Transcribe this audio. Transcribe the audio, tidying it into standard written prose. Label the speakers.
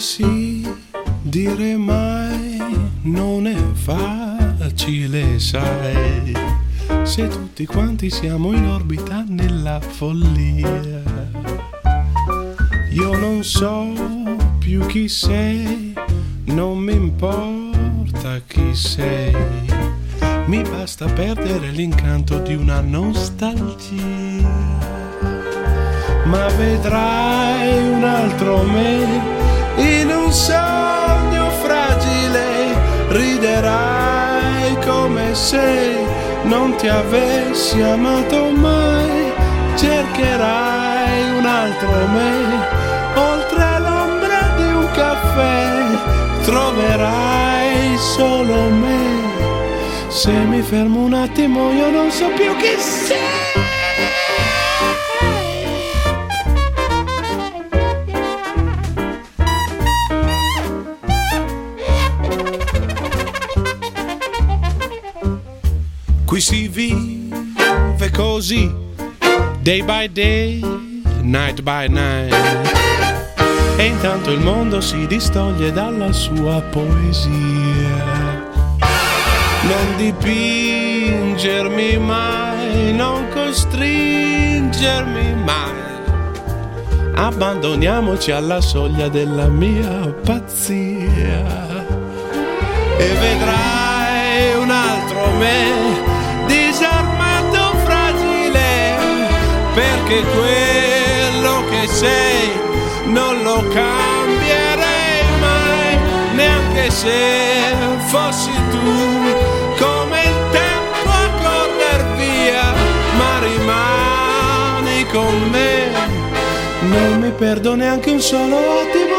Speaker 1: sì, dire mai non è facile, sai, se tutti quanti siamo in orbita nella follia. Io non so più chi sei, non mi importa chi sei, mi basta perdere l'incanto di una nostalgia. Ma vedrai un altro me in un sogno fragile, riderai come se non ti avessi amato mai, cercherai un altro me oltre l'ombra di un caffè, troverai solo me. Se mi fermo un attimo io non so più chi sei. Qui si vive così, day by day, night by night, e intanto il mondo si distoglie dalla sua poesia. Non dipingermi mai, non costringermi mai, abbandoniamoci alla soglia della mia pazzia e vedrai un altro me disarmato, fragile, perché quello che sei non lo cambierei mai, neanche se fossi tu come il tempo a correr via, ma rimani con me, non mi perdo neanche un solo attimo